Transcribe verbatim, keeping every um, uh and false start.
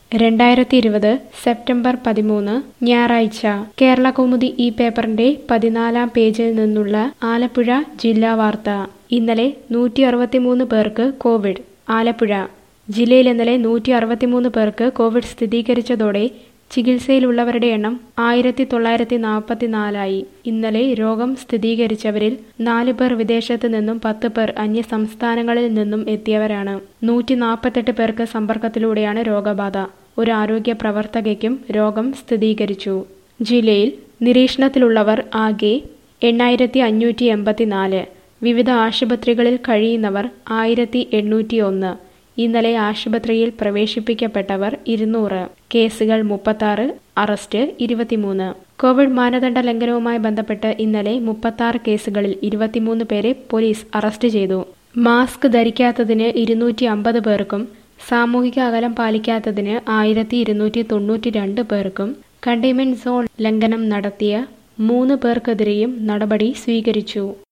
രണ്ടായിരത്തി ഇരുപത് സെപ്റ്റംബർ പതിമൂന്ന് ഞായറാഴ്ച കേരളകൗമുദി ഈ പേപ്പറിന്റെ പതിനാലാം പേജിൽ നിന്നുള്ള ആലപ്പുഴ ജില്ലാ വാർത്ത. ഇന്നലെ നൂറ്റി അറുപത്തിമൂന്ന് പേർക്ക് കോവിഡ്. ആലപ്പുഴ ജില്ലയിൽ ഇന്നലെ നൂറ്റി അറുപത്തിമൂന്ന് പേർക്ക് കോവിഡ് സ്ഥിരീകരിച്ചതോടെ ചികിത്സയിലുള്ളവരുടെ എണ്ണം ആയിരത്തി തൊള്ളായിരത്തി നാൽപ്പത്തിനാലായി. ഇന്നലെ രോഗം സ്ഥിരീകരിച്ചവരിൽ നാല് പേർ വിദേശത്ത് നിന്നും പത്ത് പേർ അന്യ സംസ്ഥാനങ്ങളിൽ നിന്നും എത്തിയവരാണ്. നൂറ്റി നാൽപ്പത്തെട്ട് പേർക്ക് സമ്പർക്കത്തിലൂടെയാണ് രോഗബാധ. ഒരു ആരോഗ്യ പ്രവർത്തകയ്ക്കും രോഗം സ്ഥിരീകരിച്ചു. ജില്ലയിൽ നിരീക്ഷണത്തിലുള്ളവർ ആകെ എണ്ണായിരത്തി അഞ്ഞൂറ്റി എൺപത്തിനാല്. വിവിധ ആശുപത്രികളിൽ കഴിയുന്നവർ ആയിരത്തി എണ്ണൂറ്റി ഒന്ന്. ഇന്നലെ ആശുപത്രിയിൽ പ്രവേശിപ്പിക്കപ്പെട്ടവർ ഇരുന്നൂറ്. കേസുകൾ മുപ്പത്താറ്, അറസ്റ്റ് ഇരുപത്തിമൂന്ന്. കോവിഡ് മാനദണ്ഡ ലംഘനവുമായി ബന്ധപ്പെട്ട് ഇന്നലെ മുപ്പത്താറ് കേസുകളിൽ ഇരുപത്തിമൂന്ന് പേരെ പോലീസ് അറസ്റ്റ് ചെയ്തു. മാസ്ക് ധരിക്കാത്തതിന് ഇരുന്നൂറ്റി അമ്പത് പേർക്കും സാമൂഹിക അകലം പാലിക്കാത്തതിന് ആയിരത്തി ഇരുന്നൂറ്റി തൊണ്ണൂറ്റി രണ്ട് പേർക്കും കണ്ടെയ്ൻമെന്റ് സോൺ ലംഘനം നടത്തിയ മൂന്ന് പേർക്കെതിരെയും നടപടി സ്വീകരിച്ചു.